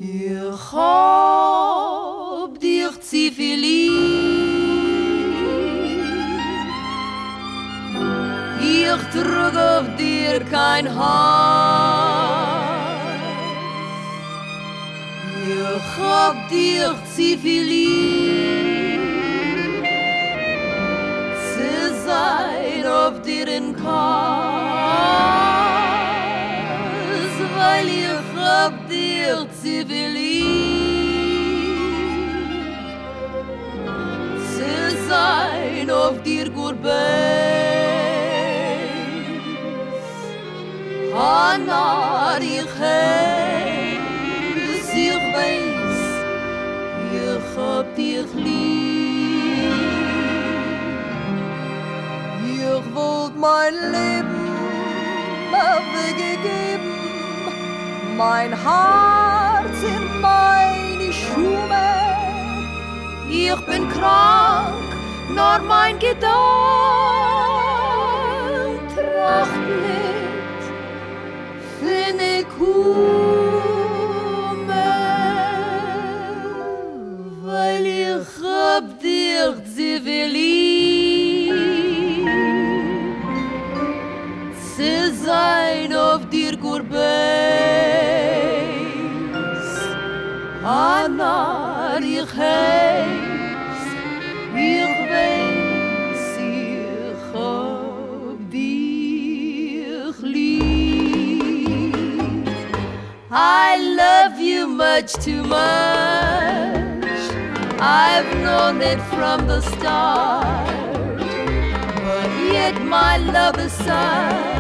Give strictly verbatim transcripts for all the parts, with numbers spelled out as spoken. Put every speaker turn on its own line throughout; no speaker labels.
Ich hab dich zu viel lieb. Ich trug auf dir kein Haar. Ich hab dich zu viel lieb. Zu sein auf dir in Kars, weil ich hab dich zu viel lieb. Zu sein auf dir Gurbeis, Hanar ich heiß, ich weiß, ich hab dich lieb. Ich wollt mein Leben weggegeben, mein Herz in meine Schuhe. Ich bin krank, nur mein Gedanke tracht nicht, wenn ich komme, weil ich hab dich zu viel lieb. Zu sein auf dir Gurbeis, Hanar ich heiß, ich weiß, ich hab dich lieb. I love you much too much, I've known it from the start, but yet my love is such,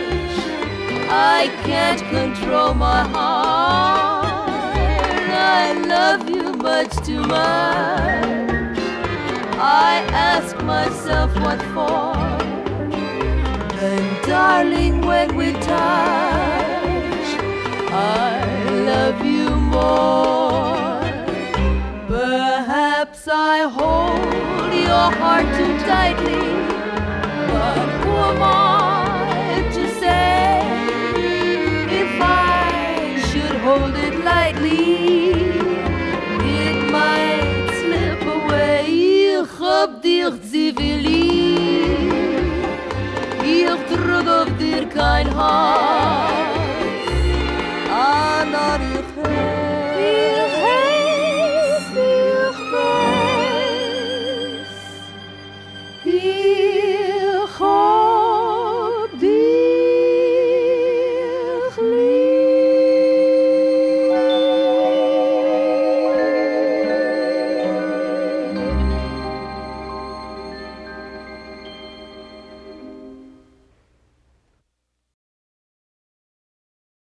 I can't control my heart. I love you much too much. I ask myself what for. And darling, when we touch, I love you more. Perhaps I hold your heart too tightly, but who am I to say if I should hold it lightly? It might slip away. Ich hab dich zu viel lieb. Ich trug auf dir kein Haar. Hanar ich heiß, ich weiß, ich